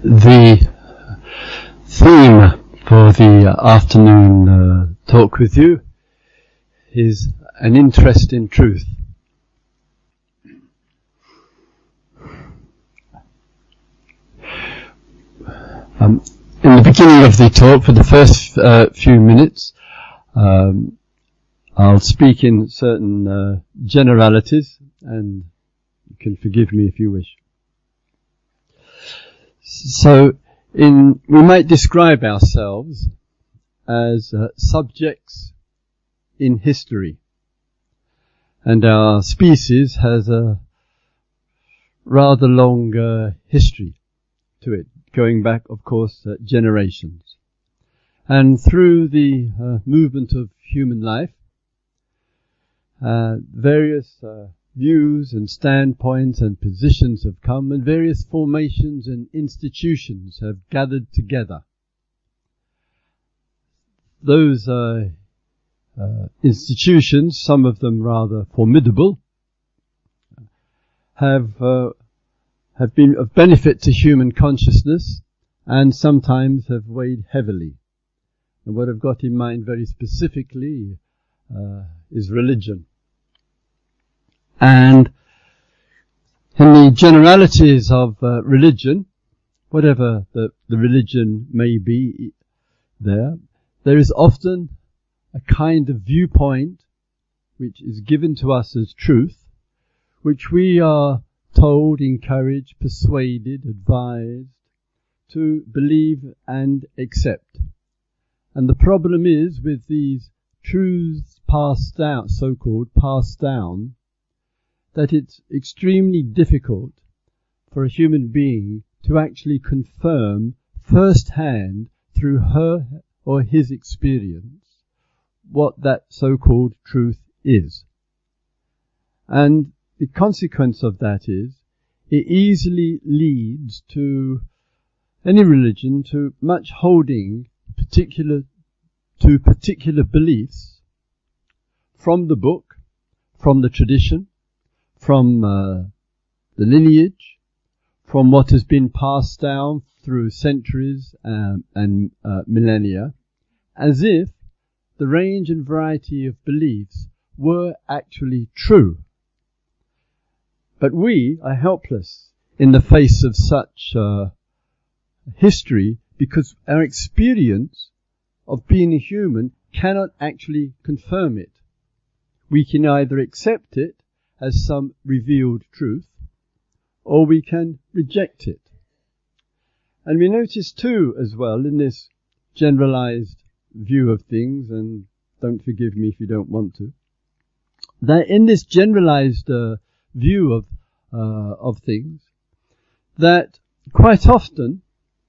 The theme for the afternoon talk with you is an interest in truth. In the beginning of the talk, for the first few minutes, I'll speak in certain generalities, and you can forgive me if you wish. So, we might describe ourselves as subjects in history, and our species has a rather long history to it, going back, of course, generations. And through the movement of human life, various views and standpoints and positions have come, and various formations and institutions have gathered together. Those institutions, some of them rather formidable, have been of benefit to human consciousness, and sometimes have weighed heavily. And what I've got in mind very specifically is religion. And in the generalities of religion, whatever the religion may be there is often a kind of viewpoint which is given to us as truth, which we are told, encouraged, persuaded, advised to believe and accept. And the problem is with these truths passed down, so-called passed down, that it's extremely difficult for a human being to actually confirm first-hand through her or his experience what that so-called truth is. And the consequence of that is it easily leads to any religion to much holding particular beliefs from the book, from the tradition, from the lineage, from what has been passed down through centuries and millennia, as if the range and variety of beliefs were actually true. But we are helpless in the face of such history, because our experience of being a human cannot actually confirm it. We can either accept it as some revealed truth, or we can reject it. And we notice too, as well, in this generalized view of things, and don't forgive me if you don't want to, that in this generalized view of things, that quite often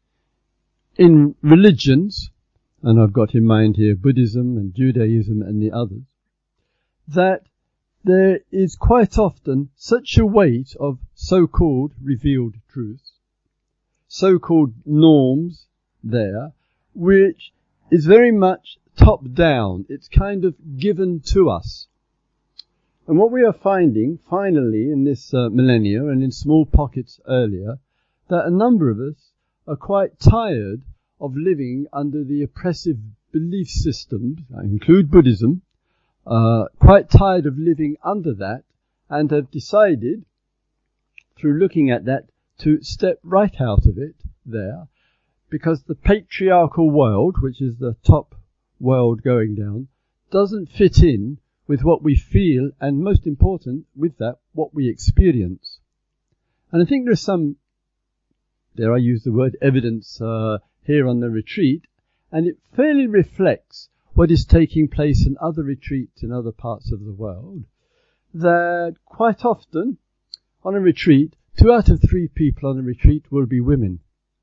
in religions, and I've got in mind here Buddhism and Judaism and the others, that there is quite often such a weight of so-called revealed truths, so-called norms there, which is very much top-down. It's kind of given to us. And what we are finding, finally, in this millennia and in small pockets earlier, that a number of us are quite tired of living under the oppressive belief systems, I include Buddhism, quite tired of living under that, and have decided, through looking at that, to step right out of it there, because the patriarchal world, which is the top world going down, doesn't fit in with what we feel, and most important, with that, what we experience. And I think there's some, dare I use the word, evidence here on the retreat, and it fairly reflects what is taking place in other retreats in other parts of the world, that quite often on a retreat, 2 out of 3 people on a retreat will be women.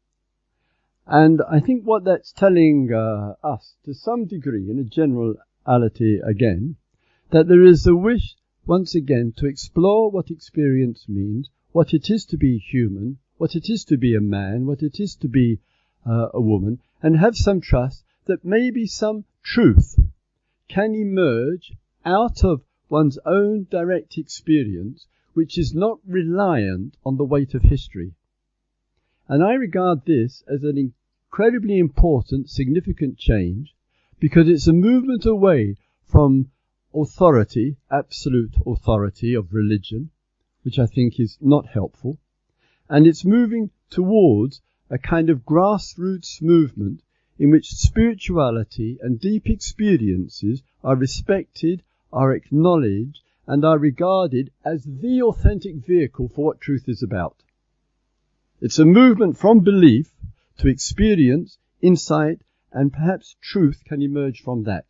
And I think what that's telling us, to some degree, in a generality again, that there is a wish, once again, to explore what experience means, what it is to be human, what it is to be a man, what it is to be a woman, and have some trust that maybe some truth can emerge out of one's own direct experience, which is not reliant on the weight of history. And I regard this as an incredibly important, significant change, because it's a movement away from authority, absolute authority of religion, which I think is not helpful, and it's moving towards a kind of grassroots movement in which spirituality and deep experiences are respected, are acknowledged, and are regarded as the authentic vehicle for what truth is about. It's a movement from belief to experience, insight, and perhaps truth can emerge from that.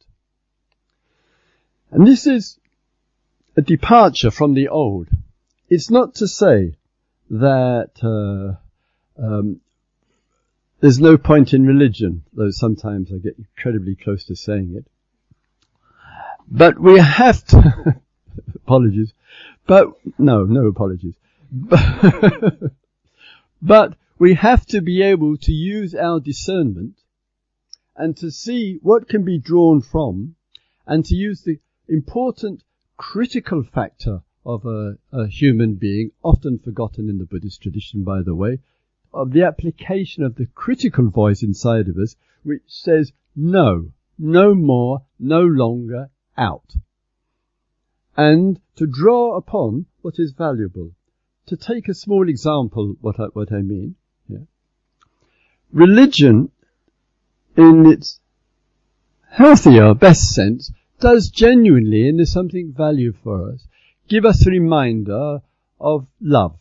And this is a departure from the old. It's not to say that there's no point in religion, though sometimes I get incredibly close to saying it. But we have to... apologies. But, no apologies. But we have to be able to use our discernment and to see what can be drawn from, and to use the important critical factor of a human being, often forgotten in the Buddhist tradition, by the way, of the application of the critical voice inside of us, which says, no more, no longer, out. And to draw upon what is valuable. To take a small example, what I mean. Yeah. Religion, in its healthier, best sense, does genuinely, and there's something value for us, give us a reminder of love.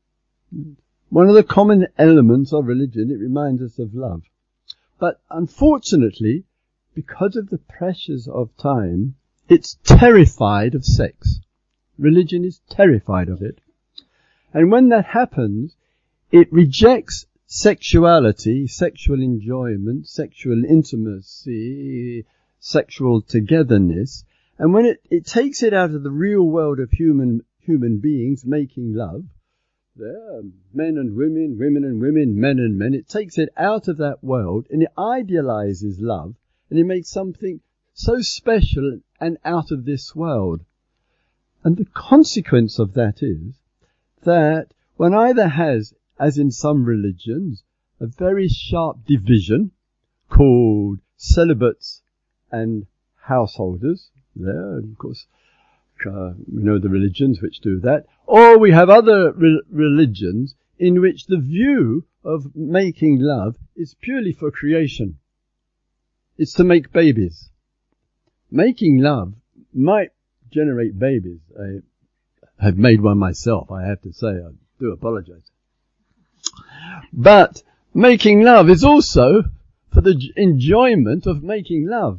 One of the common elements of religion, it reminds us of love. But unfortunately, because of the pressures of time, it's terrified of sex. Religion is terrified of it. And when that happens, it rejects sexuality, sexual enjoyment, sexual intimacy, sexual togetherness. And when it takes it out of the real world of human beings making love, there, men and women, women and women, men and men, it takes it out of that world and it idealizes love, and it makes something so special and out of this world. And the consequence of that is that one either has, as in some religions, a very sharp division called celibates and householders. There, of course, we know the religions which do that. Or we have other religions in which the view of making love is purely for creation. It's to make babies. Making love might generate babies. I have made one myself, I have to say. I do apologize. But making love is also for the enjoyment of making love.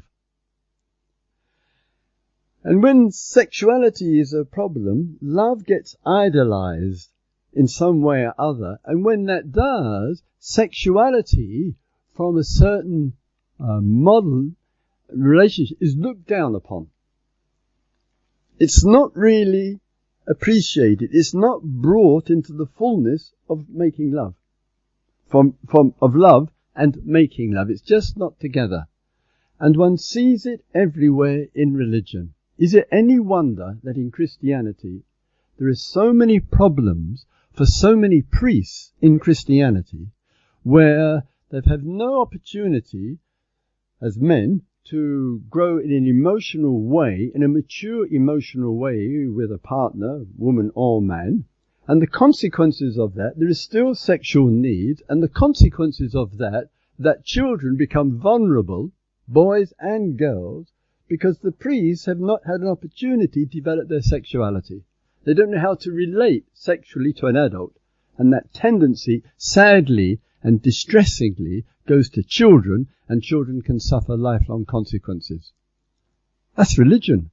And when sexuality is a problem, love gets idolized in some way or other. And when that does, sexuality from a certain model relationship is looked down upon. It's not really appreciated. It's not brought into the fullness of making love. Of love and making love. It's just not together. And one sees it everywhere in religion. Is it any wonder that in Christianity there are so many problems for so many priests in Christianity, where they've had no opportunity as men to grow in an emotional way, in a mature emotional way with a partner, woman or man, and the consequences of that, there is still sexual need, and the consequences of that children become vulnerable, boys and girls, because the priests have not had an opportunity to develop their sexuality. They don't know how to relate sexually to an adult. And that tendency, sadly and distressingly, goes to children, and children can suffer lifelong consequences. That's religion.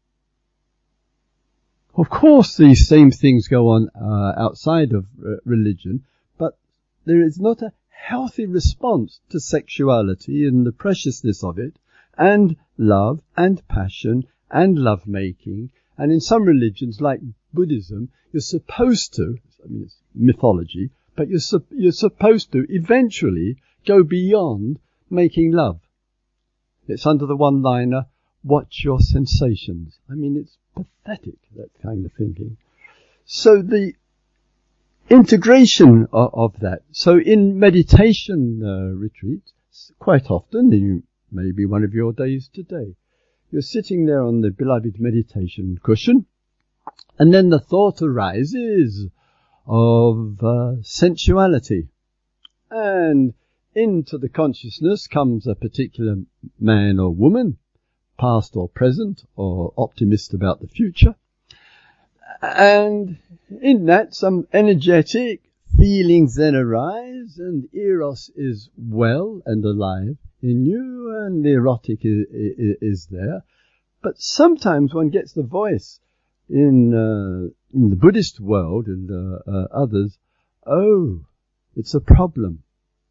Of course, these same things go on outside of religion, but there is not a healthy response to sexuality and the preciousness of it, and love and passion and lovemaking. And in some religions, like Buddhism, you're supposed to, I mean it's mythology, but you're supposed to eventually go beyond making love. It's under the one-liner, watch your sensations. I mean, it's pathetic, that kind of thinking. So the integration of that. So in meditation retreats, quite often, and maybe one of your days today, you're sitting there on the beloved meditation cushion, and then the thought arises of sensuality. And into the consciousness comes a particular man or woman, past or present, or optimist about the future. And in that, some energetic feelings then arise, and eros is well and alive in you, and the erotic is there. But sometimes one gets the voice in the Buddhist world and others, oh, it's a problem.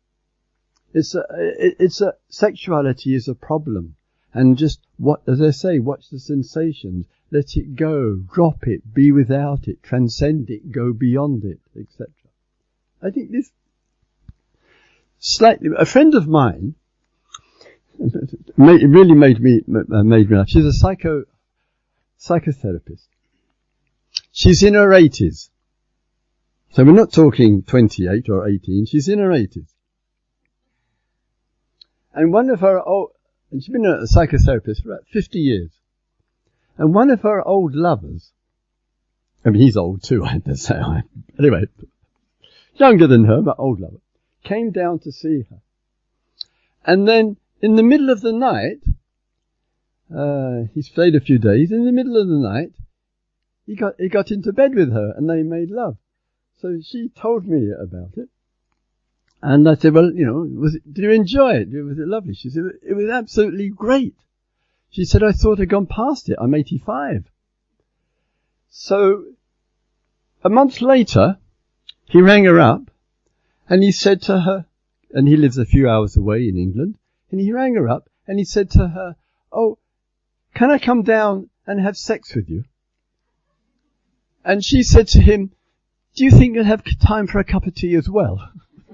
Sexuality is a problem. And just, as I say, watch the sensations, let it go, drop it, be without it, transcend it, go beyond it, etc. I think this a friend of mine, it really made me laugh. She's a psychotherapist. She's in her 80s. So we're not talking 28 or 18, she's in her 80s. And and she's been a psychotherapist for about 50 years. And one of her old lovers, I mean, he's old too, I have to say. Anyway, younger than her, but old lover, came down to see her. And then, in the middle of the night, he stayed a few days, in the middle of the night, he got into bed with her, and they made love. So she told me about it. And I said, well, did you enjoy it? Was it lovely? She said, it was absolutely great. She said, I thought I'd gone past it. I'm 85. So, a month later, he rang her up, and he said to her, and he lives a few hours away in England, and he rang her up, and he said to her, oh, can I come down and have sex with you? And she said to him, do you think you'll have time for a cup of tea as well?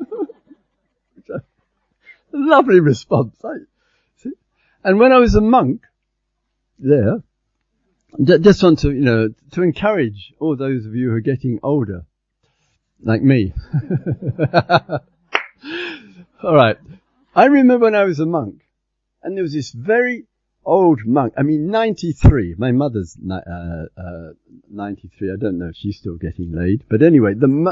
Lovely response. And when I was a monk there, just want to, to encourage all those of you who are getting older, like me. All right. I remember when I was a monk, and there was this very old monk. I mean, 93. My mother's 93. I don't know if she's still getting laid, but anyway,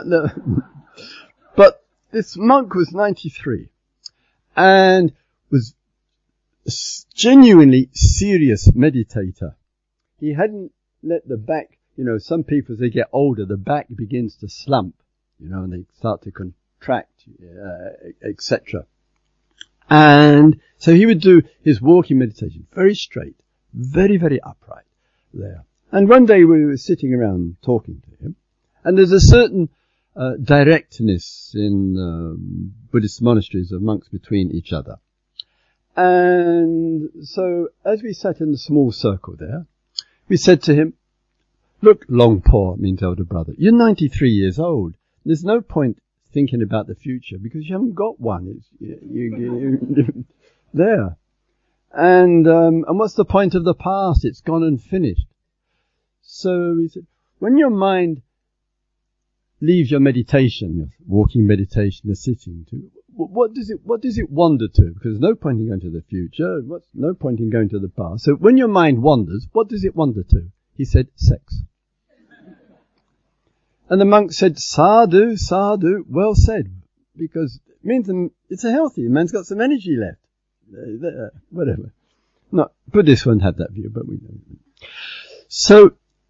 but this monk was 93. And was a genuinely serious meditator. He hadn't let the back, some people as they get older, the back begins to slump, and they start to contract, etc. And so he would do his walking meditation very straight, very, very upright there. And one day we were sitting around talking to him, and there's a certain directness in Buddhist monasteries of monks between each other. And so, as we sat in the small circle there, we said to him, look, Longpo, means elder brother, you're 93 years old. There's no point thinking about the future because you haven't got one. It's, you there. And what's the point of the past? It's gone and finished. So we said, when your mind leaves your meditation, your walking meditation, your sitting, what does it wander to? Because there's no point in going to the future, no point in going to the past. So when your mind wanders, what does it wander to? He said, sex. And the monk said, sadhu, sadhu, well said, because it means it's a healthy, man's got some energy left. Whatever. No, Buddhists won't have that view, but we don't. So,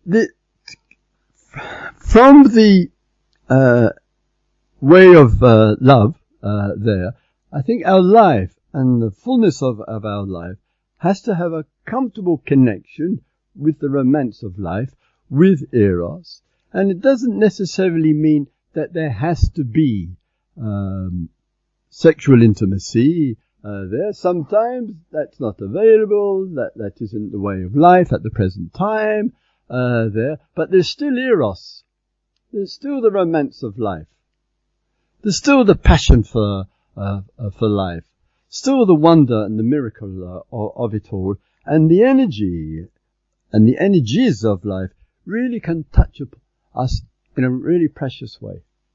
from the way of love there, I think our life and the fullness of our life has to have a comfortable connection with the romance of life, with eros, and it doesn't necessarily mean that there has to be sexual intimacy there. Sometimes that's not available, that isn't the way of life at the present time there, but there's still eros. There's still the romance of life. There's still the passion for life. Still the wonder and the miracle of it all. And the energy and the energies of life really can touch us in a really precious way.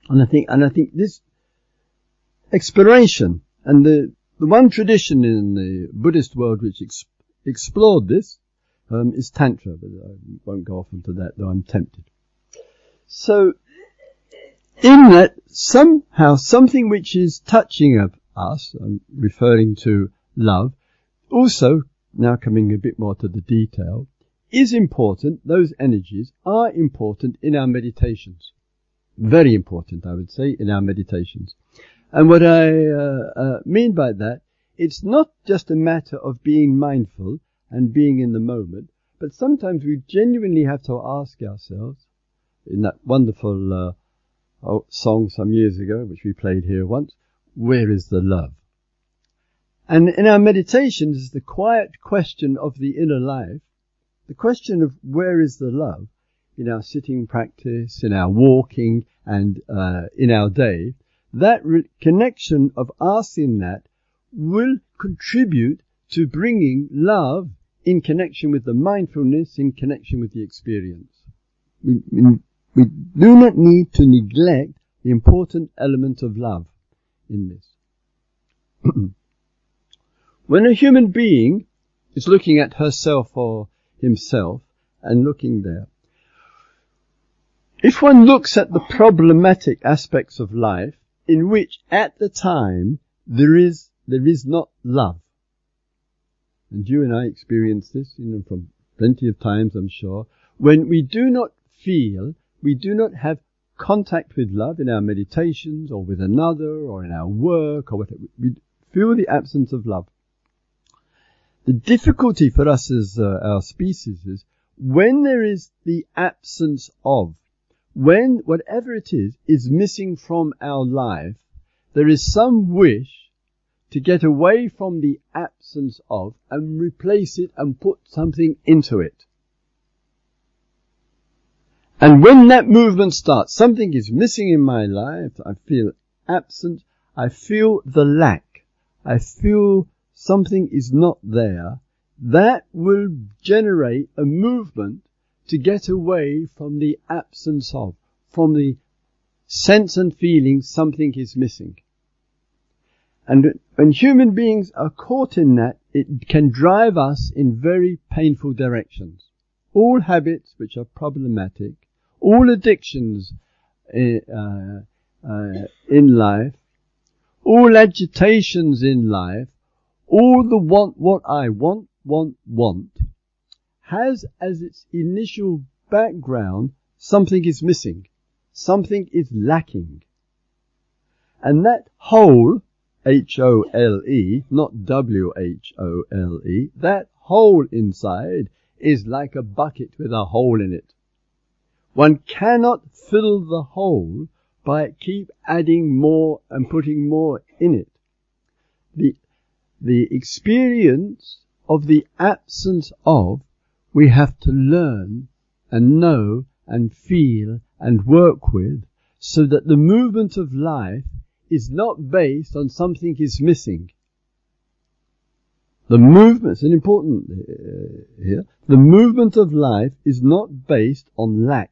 And I think this exploration, and the one tradition in the Buddhist world which explored this is Tantra, but I won't go off into that, though I'm tempted. So, in that, somehow, something which is touching of us, I'm referring to love, also, now coming a bit more to the detail, is important, those energies are important in our meditations. Very important, I would say, in our meditations. And what I mean by that, it's not just a matter of being mindful and being in the moment, but sometimes we genuinely have to ask ourselves, in that wonderful song some years ago, which we played here once, where is the love? And in our meditations, the quiet question of the inner life, the question of where is the love, in our sitting practice, in our walking, and in our day, that connection of asking that will contribute to bringing love in connection with the mindfulness, in connection with the experience. We do not need to neglect the important element of love in this. When a human being is looking at herself or himself and looking there, if one looks at the problematic aspects of life in which at the time there is not love, and you and I experience this, from plenty of times, I'm sure, when we do not feel, we do not have contact with love in our meditations or with another or in our work or whatever, we feel the absence of love. The difficulty for us as our species is when there is the absence of, when whatever it is missing from our life, there is some wish to get away from the absence of and replace it and put something into it. And when that movement starts, something is missing in my life, I feel absent, I feel the lack, I feel something is not there, that will generate a movement to get away from the absence of, from the sense and feeling something is missing. And when human beings are caught in that, it can drive us in very painful directions. All habits which are problematic, all addictions in life, all agitations in life, all the what I want, has as its initial background something is missing, something is lacking. And that hole, H-O-L-E, not W-H-O-L-E, that hole inside is like a bucket with a hole in it. One cannot fill the hole by keep adding more and putting more in it. The experience of the absence of, we have to learn and know and feel and work with, so that the movement of life is not based on something is missing. The movement, it's an important here, the movement of life is not based on lack.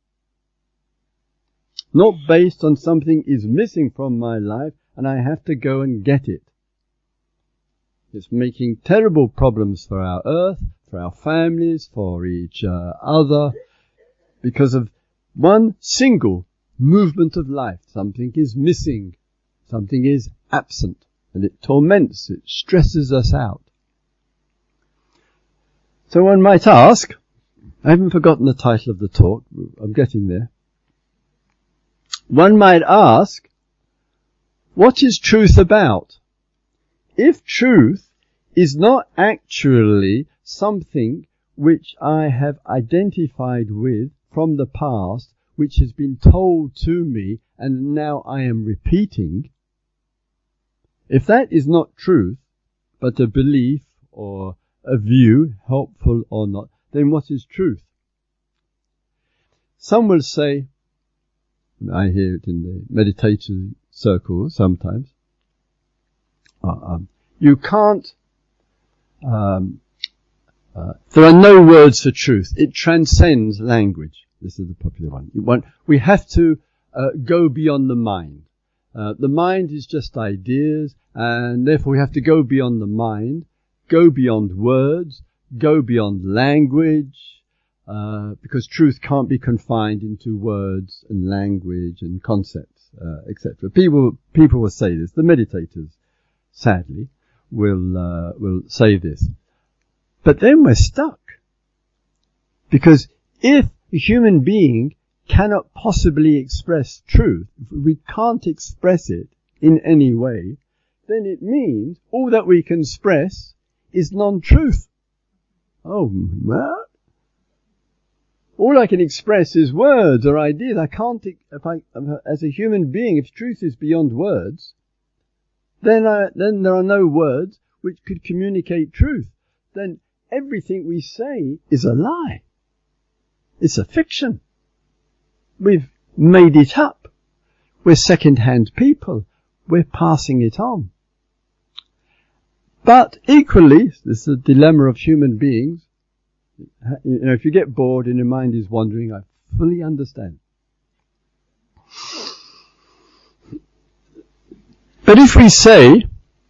Not based on something is missing from my life and I have to go and get it. It's making terrible problems for our earth, for our families, for each other, because of one single movement of life. Something is missing, something is absent, and it torments, it stresses us out. So one might ask, I haven't forgotten the title of the talk, I'm getting there. One might ask, what is truth about? If truth is not actually something which I have identified with from the past, which has been told to me and now I am repeating, if that is not truth, but a belief or a view, helpful or not, then what is truth? Some will say, I hear it in the meditation circles sometimes, you can't, there are no words for truth. It transcends language. This is the popular one. We have to go beyond the mind. The mind is just ideas, and therefore we have to go beyond the mind, go beyond words, go beyond language, because truth can't be confined into words and language and concepts, etc. People will say this. The meditators, sadly, will say this. But then we're stuck. Because if a human being cannot possibly express truth, if we can't express it in any way, then it means all that we can express is non-truth. Oh, what? All I can express is words or ideas. I can't, as a human being, if truth is beyond words, then there are no words which could communicate truth. Then everything we say is a lie. It's a fiction. We've made it up. We're second-hand people. We're passing it on. But equally, this is a dilemma of human beings. You know, if you get bored and your mind is wandering, I fully understand. But if we say,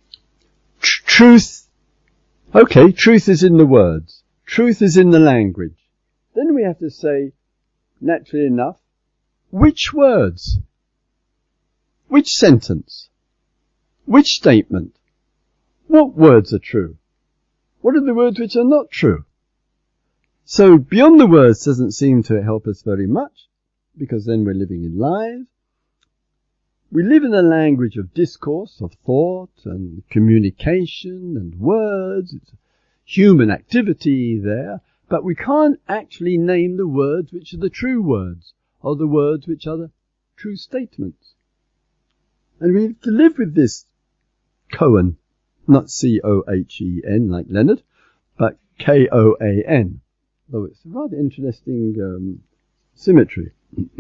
truth is in the words, truth is in the language, then we have to say, naturally enough, which words? Which sentence? Which statement? What words are true? What are the words which are not true? So beyond the words doesn't seem to help us very much, because then we're living in lies. We live in a language of discourse, of thought and communication and words. It's human activity there, but we can't actually name the words which are the true words, or the words which are the true statements. And we have to live with this koan, not C-O-H-E-N like Leonard, but K-O-A-N. Though it's a rather interesting symmetry.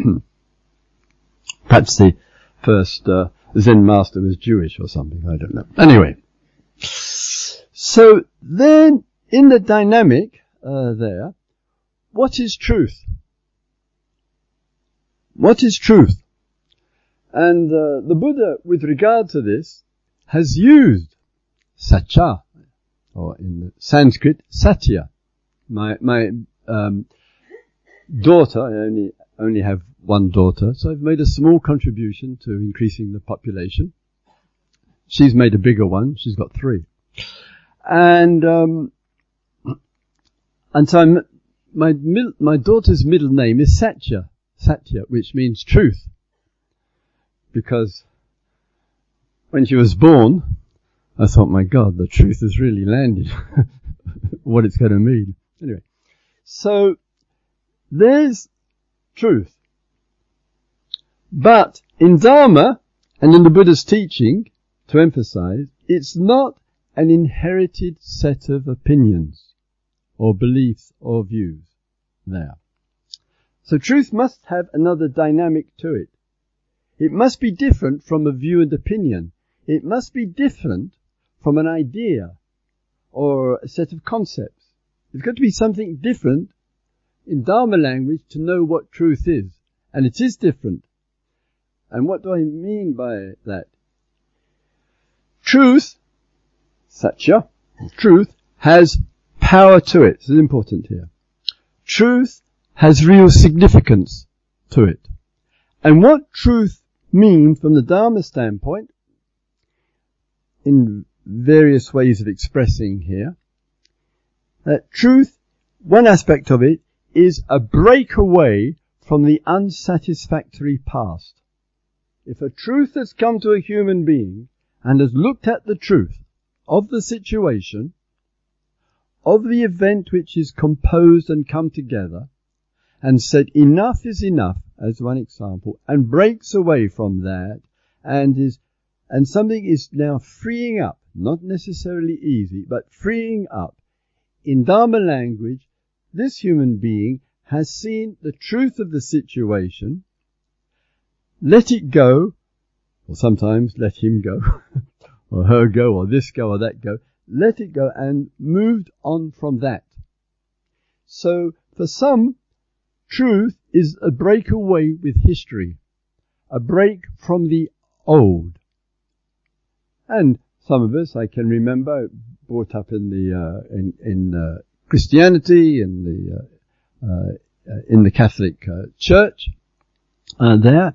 Perhaps the first Zen master was Jewish or something, I don't know. Anyway, so then in the dynamic there, what is truth? What is truth? And the Buddha, with regard to this, has used satya, or in Sanskrit, satya. My daughter, I only have one daughter, so I've made a small contribution to increasing the population. She's made a bigger one. She's got 3. And so my daughter's middle name is Satya, which means truth. Because when she was born, I thought, my God, the truth has really landed. What it's going to mean. Anyway, so there's truth. But in Dharma and in the Buddha's teaching, to emphasize, it's not an inherited set of opinions or beliefs or views there. So truth must have another dynamic to it. It must be different from a view and opinion. It must be different from an idea or a set of concepts. It's got to be something different in Dharma language to know what truth is. And it is different. And what do I mean by that? Truth, satya, truth, has power to it. This is important here. Truth has real significance to it. And what truth means from the Dharma standpoint, in various ways of expressing here, truth, one aspect of it, is a breakaway from the unsatisfactory past. If a truth has come to a human being and has looked at the truth of the situation, of the event which is composed and come together, and said enough is enough, as one example, and breaks away from that, and something is now freeing up, not necessarily easy, but freeing up. In Dharma language, this human being has seen the truth of the situation, let it go, or sometimes let him go, or her go, or this go, or that go, let it go, and moved on from that. So, for some, truth is a breakaway with history. a break from the old. And some of us, I can remember, brought up in the Christianity, in the Catholic Church there,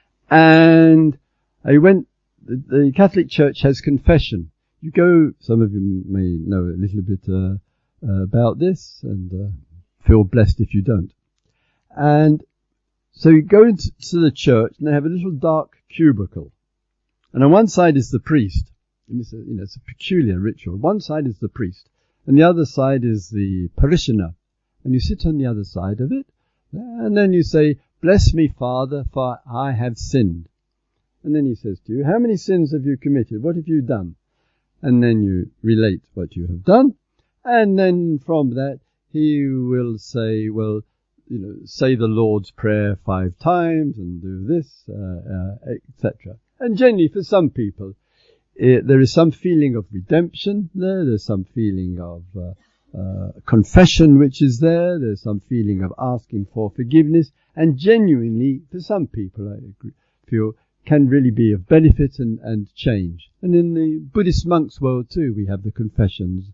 and I went. The Catholic Church has confession. You go. Some of you may know a little bit about this, and feel blessed if you don't. And so you go into the church, and they have a little dark cubicle, and on one side is the priest. And it's a peculiar ritual. One side is the priest, and the other side is the parishioner. And you sit on the other side of it, and then you say, "Bless me, Father, for I have sinned." And then he says to you, "How many sins have you committed? What have you done?" And then you relate what you have done, and then from that he will say, "Well, say the Lord's Prayer 5 times and do this, etc." And generally, for some people, there is some feeling of redemption there. There's some feeling of confession which is there. There's some feeling of asking for forgiveness. And genuinely, for some people, I feel, can really be of benefit and change. And in the Buddhist monks' world too, we have the confessions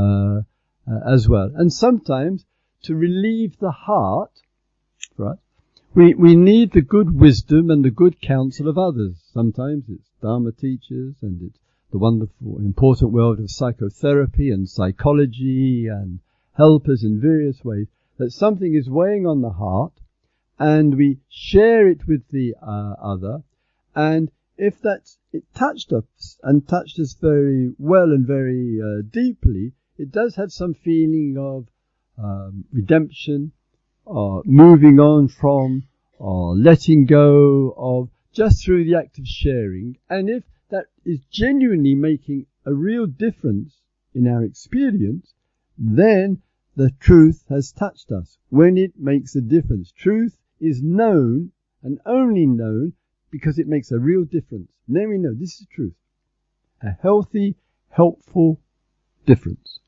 as well. And sometimes, to relieve the heart, right, we need the good wisdom and the good counsel of others. Sometimes it's Dharma teachers, and it's the wonderful and important world of psychotherapy and psychology and helpers in various ways, that something is weighing on the heart, and we share it with the other, and if it touched us and touched us very well and very deeply, it does have some feeling of redemption, or moving on from, or letting go of, just through the act of sharing. And if that is genuinely making a real difference in our experience, then the truth has touched us. When it makes a difference, truth is known and only known because it makes a real difference. And then we know this is truth. A healthy, helpful difference.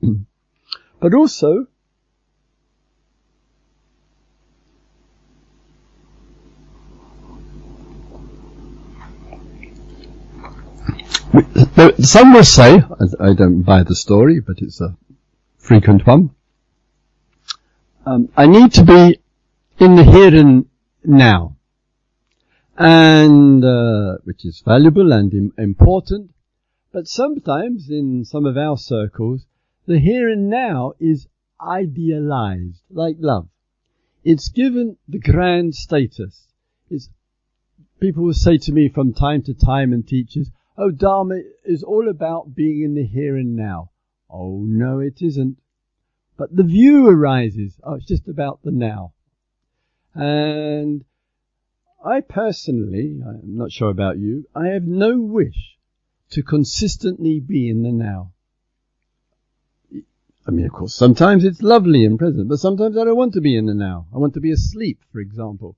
But also, some will say, I don't buy the story, but it's a frequent one, I need to be in the here and now, and which is valuable and important, but sometimes in some of our circles, the here and now is idealized, like love. It's given the grand status. People will say to me from time to time, and teachers, "Oh, Dharma is all about being in the here and now." Oh, no, it isn't. But the view arises, it's just about the now. And I personally, I'm not sure about you, I have no wish to consistently be in the now. I mean, of course, sometimes it's lovely and present, but sometimes I don't want to be in the now. I want to be asleep, for example.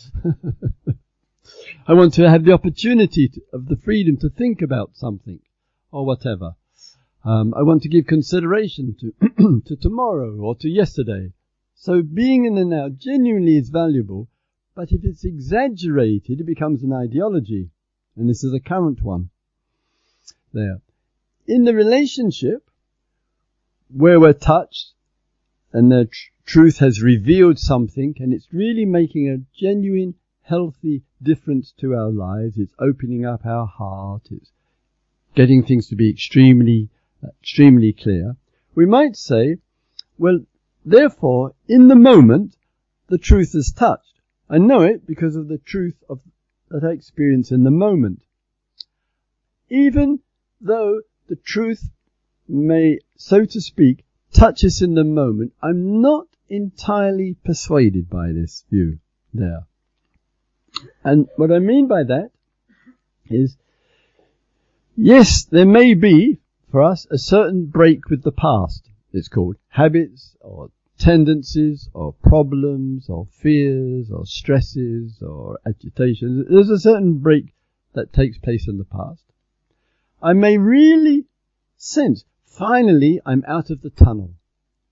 I want to have the opportunity of the freedom to think about something or whatever. I want to give consideration to to tomorrow or to yesterday. So being in the now genuinely is valuable, but if it's exaggerated, it becomes an ideology. And this is a current one. There. In the relationship, where we're touched and the truth has revealed something, and it's really making a genuine, healthy difference to our lives, it's opening up our heart, it's getting things to be extremely clear, we might say, well, therefore, in the moment, the truth is touched. I know it because of the truth that I experience in the moment. Even though the truth may, so to speak, touch us in the moment, I'm not entirely persuaded by this view there. And what I mean by that is, yes, there may be, for us, a certain break with the past. It's called habits, or tendencies, or problems, or fears, or stresses, or agitations. There's a certain break that takes place in the past. I may really sense, finally I'm out of the tunnel.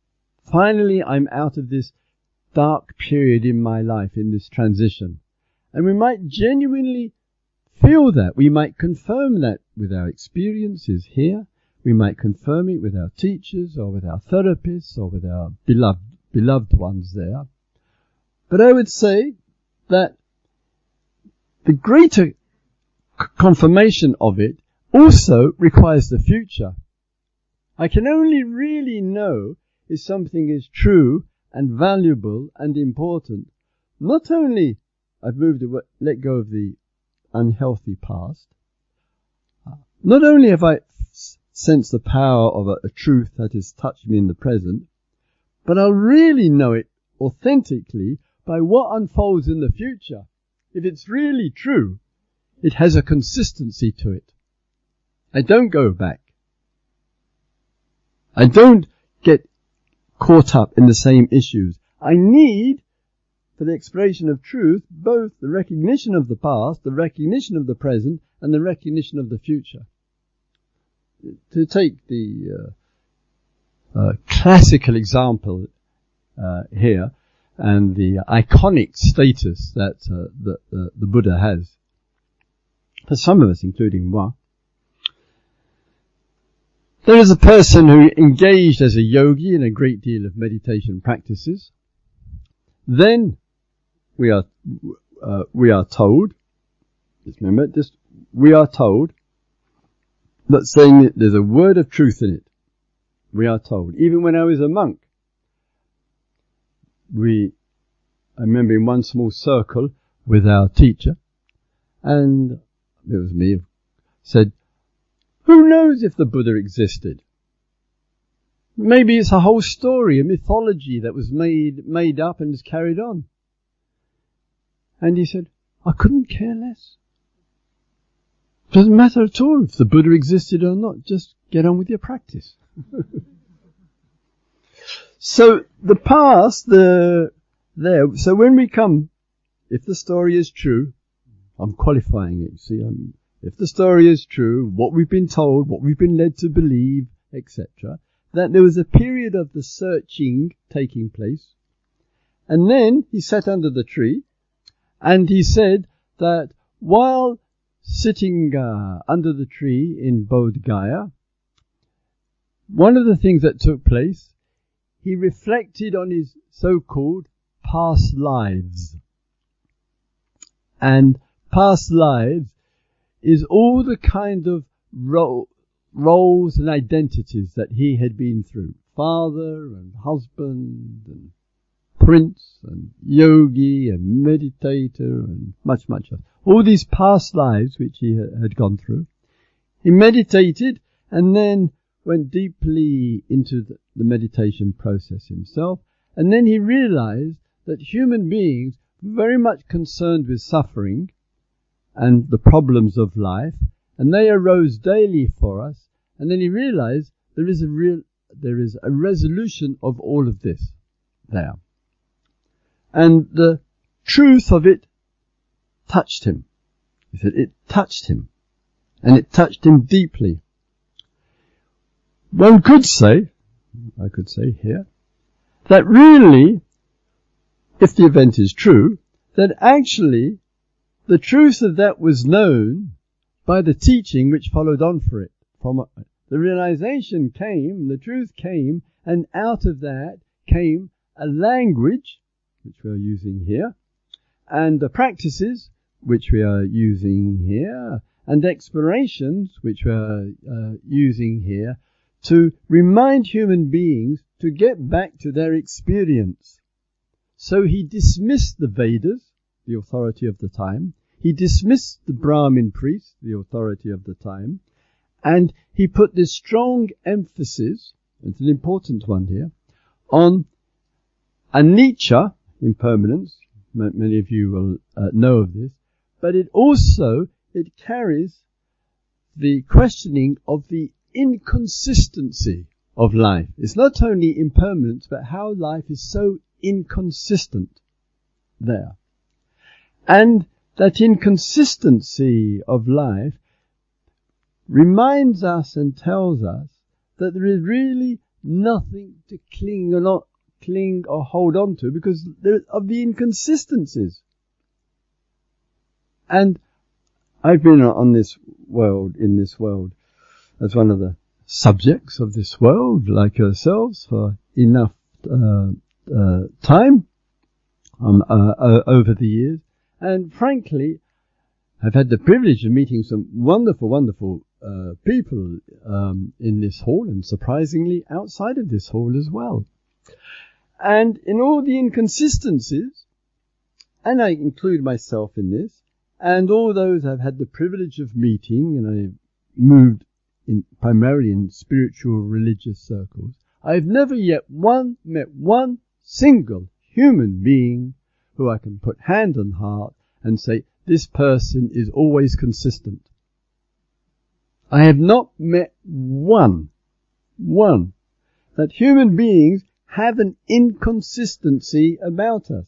Finally I'm out of this dark period in my life, in this transition. And we might genuinely feel that. We might confirm that with our experiences here. We might confirm it with our teachers or with our therapists or with our beloved ones there. But I would say that the greater confirmation of it also requires the future. I can only really know if something is true and valuable and important. Not only I've let go of the unhealthy past, not only have I sensed the power of a truth that has touched me in the present, but I'll really know it authentically by what unfolds in the future. If it's really true, it has a consistency to it. I don't go back. I don't get caught up in the same issues. I need, for the exploration of truth, both the recognition of the past, the recognition of the present, and the recognition of the future. To take the classical example here, and the iconic status that the Buddha has, for some of us, including moi, there is a person who engaged as a yogi in a great deal of meditation practices. Then we are told, just remember this, we are told that saying that there's a word of truth in it. We are told. Even when I was a monk, I remember in one small circle with our teacher, and it was me, said, who knows if the Buddha existed? Maybe it's a whole story, a mythology that was made up and is carried on. And he said, I couldn't care less. Doesn't matter at all if the Buddha existed or not. Just get on with your practice. So the past, so when we come, if the story is true, I'm qualifying it, see, if the story is true, what we've been told, what we've been led to believe, etc., that there was a period of the searching taking place, and then he sat under the tree, and he said that while sitting under the tree in Bodh Gaya, one of the things that took place, he reflected on his so-called past lives. And past lives is all the kind of roles and identities that he had been through. Father and husband and prince and yogi and meditator and much, much else. All these past lives which he had gone through. He meditated and then went deeply into the meditation process himself. And then he realized that human beings were very much concerned with suffering and the problems of life, and they arose daily for us. And then he realized there is a resolution of all of this there. And the truth of it touched him. He said it touched him. And it touched him deeply. One could say, I could say here, that really, if the event is true, that actually the truth of that was known by the teaching which followed on for it. From the realization came, the truth came, and out of that came a language, which we are using here, and the practices, which we are using here, and explorations, which we are using here, to remind human beings to get back to their experience. So he dismissed the Vedas, the authority of the time. He dismissed the Brahmin priests, the authority of the time. And he put this strong emphasis, it's an important one here, on anicca, impermanence. Many of you will know of this. But it carries the questioning of the inconsistency of life. It's not only impermanence, but how life is so inconsistent there. And that inconsistency of life reminds us and tells us that there is really nothing to cling or hold on to because of the inconsistencies. And I've been on this world, in this world, as one of the subjects of this world, like yourselves, for enough time over the years. And frankly, I've had the privilege of meeting some wonderful, wonderful people in this hall, and surprisingly outside of this hall as well. And in all the inconsistencies, and I include myself in this, and all those I've had the privilege of meeting, and I've moved primarily in spiritual religious circles, I've never yet met one single human being who I can put hand on heart and say, this person is always consistent. I have not met one, that human beings have an inconsistency about us.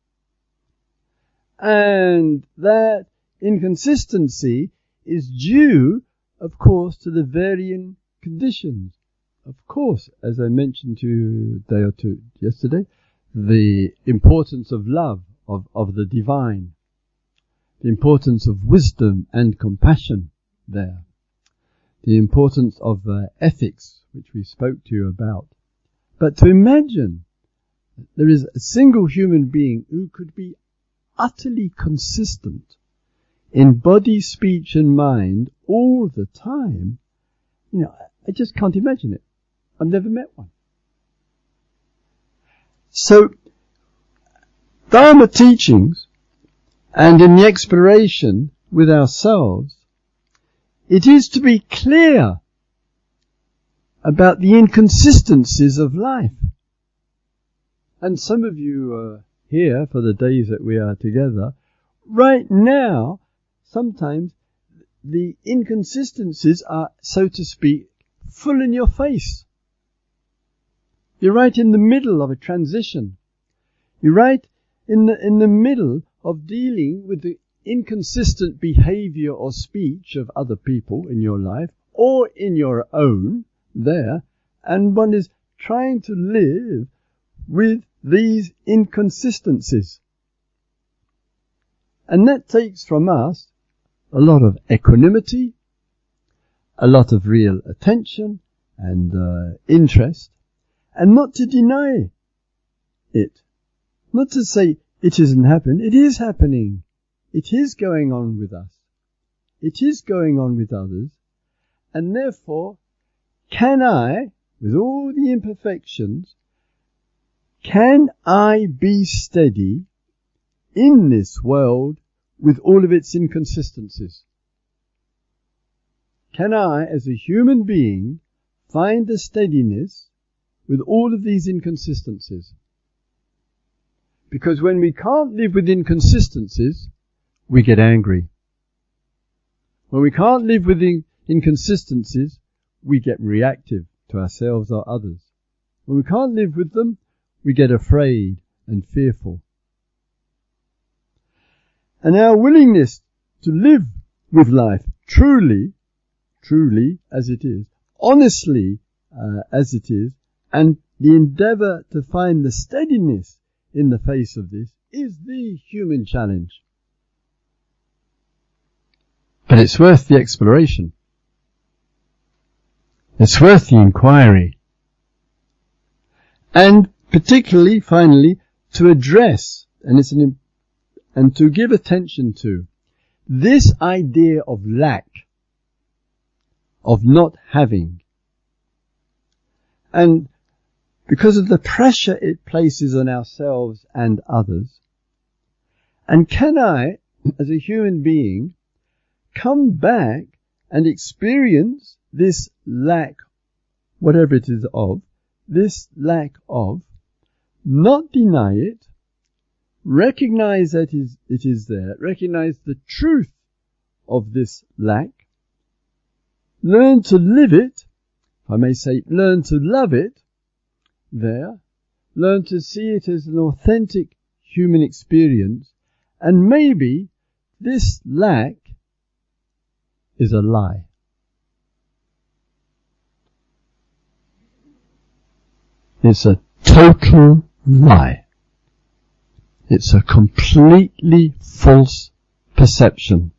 And that inconsistency is due, of course, to the varying conditions. Of course, as I mentioned to you a day or two yesterday, the importance of love, of the divine, the importance of wisdom and compassion there, the importance of ethics, which we spoke to you about. But to imagine that there is a single human being who could be utterly consistent in body, speech and mind all the time, I just can't imagine it. I've never met one. So, Dharma teachings, and in the exploration with ourselves, it is to be clear about the inconsistencies of life. And some of you are here for the days that we are together. Right now, sometimes the inconsistencies are, so to speak, full in your face. You're right in the middle of a transition. You're right in the middle of dealing with the inconsistent behavior or speech of other people in your life or in your own there, and one is trying to live with these inconsistencies. And that takes from us a lot of equanimity, a lot of real attention and interest, and not to deny it. Not to say it isn't happening. It is happening. It is going on with us. It is going on with others. And therefore, can I, with all the imperfections, can I be steady in this world with all of its inconsistencies? Can I, as a human being, find the steadiness with all of these inconsistencies? Because when we can't live with inconsistencies, we get angry. When we can't live with inconsistencies, we get reactive to ourselves or others. When we can't live with them, we get afraid and fearful. And our willingness to live with life truly as it is, honestly as it is, and the endeavour to find the steadiness in the face of this is the human challenge. But it's worth the exploration. It's worth the inquiry. And particularly, finally, to address, and to give attention to, this idea of lack, of not having. And because of the pressure it places on ourselves and others. And can I, as a human being, come back and experience this lack, whatever it is of, this lack of, not deny it, recognize that it is there, recognize the truth of this lack, learn to live it, if I may say, learn to love it there, learn to see it as an authentic human experience, and maybe this lack is a lie. It's a total lie. It's a completely false perception.